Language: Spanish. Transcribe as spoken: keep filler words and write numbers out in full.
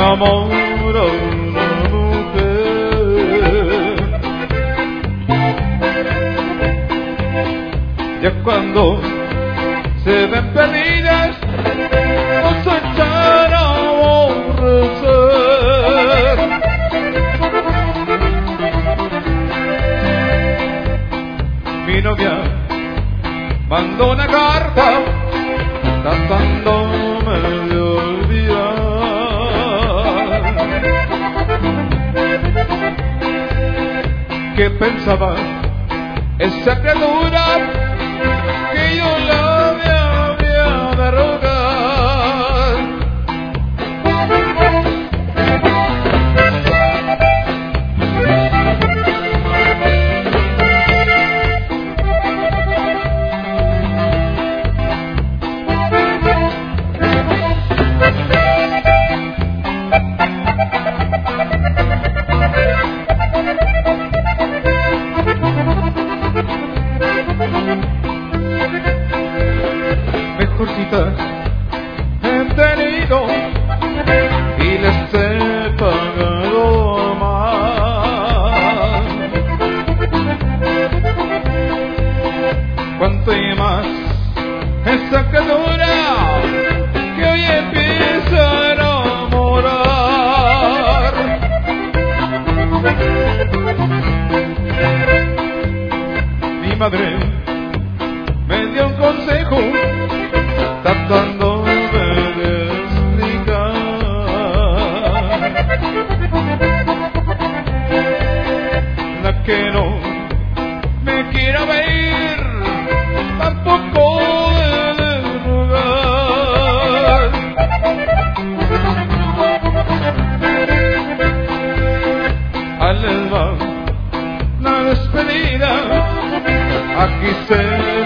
enamora una mujer. Ya cuando se ven perdidas, no se echan a aborrecer. Mi novia mandó una carta tratándome de olvidar. ¿Qué pensaba esa criatura que yo la había de rogar? Mejor citas he tenido y les he pagado más. Cuanto y más esa criatura que hoy empieza a enamorar. Mi madre me dio un consejo tratándome de explicar la que no me quiera ver, tampoco he de rogar. Al alba la despedida, aquí se